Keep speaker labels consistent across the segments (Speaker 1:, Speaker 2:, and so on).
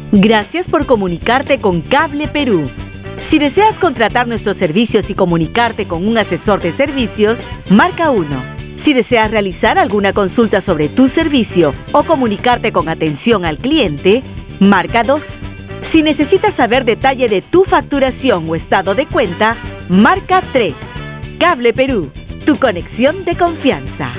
Speaker 1: Gracias por comunicarte con Cable Perú. Si deseas contratar nuestros servicios y comunicarte con un asesor de servicios, marca 1. Si deseas realizar alguna consulta sobre tu servicio o comunicarte con atención al cliente, marca 2. Si necesitas saber detalle de tu facturación o estado de cuenta, marca 3. Cable Perú, tu conexión de confianza.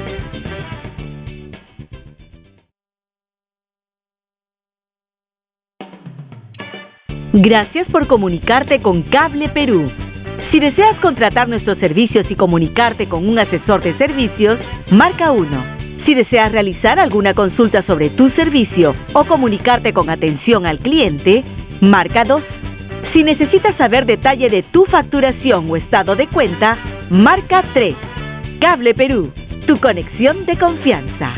Speaker 1: Gracias por comunicarte con Cable Perú. Si deseas contratar nuestros servicios y comunicarte con un asesor de servicios, marca 1. Si deseas realizar alguna consulta sobre tu servicio o comunicarte con atención al cliente, marca 2. Si necesitas saber detalle de tu facturación o estado de cuenta, marca 3. Cable Perú, tu conexión de confianza.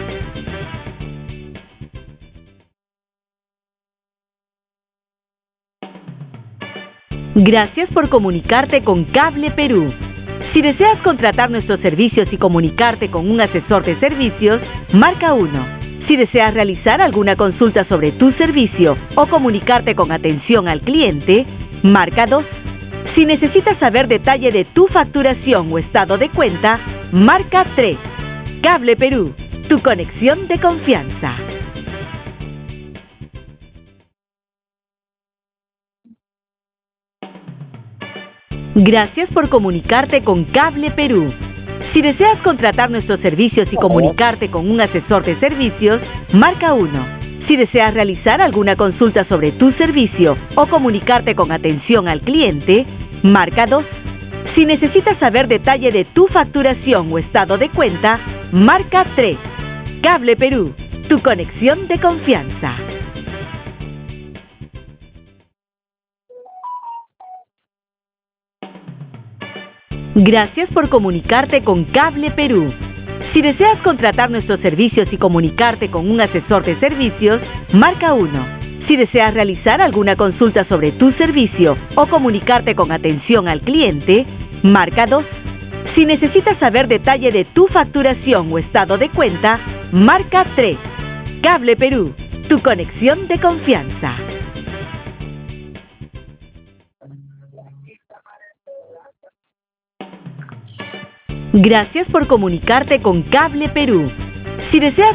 Speaker 1: Gracias por comunicarte con Cable Perú. Si deseas contratar nuestros servicios y comunicarte con un asesor de servicios, marca 1. Si deseas realizar alguna consulta sobre tu servicio o comunicarte con atención al cliente, marca 2. Si necesitas saber detalle de tu facturación o estado de cuenta, marca 3. Cable Perú, tu conexión de confianza. Gracias por comunicarte con Cable Perú. Si deseas contratar nuestros servicios y comunicarte con un asesor de servicios, marca 1. Si deseas realizar alguna consulta sobre tu servicio o comunicarte con atención al cliente, marca 2. Si necesitas saber detalle de tu facturación o estado de cuenta, marca 3. Cable Perú, tu conexión de confianza. Gracias por comunicarte con Cable Perú. Si deseas contratar nuestros servicios y comunicarte con un asesor de servicios, marca 1. Si deseas realizar alguna consulta sobre tu servicio o comunicarte con atención al cliente, marca 2. Si necesitas saber detalle de tu facturación o estado de cuenta, marca 3. Cable Perú, tu conexión de confianza. Gracias por comunicarte con Cable Perú. Si deseas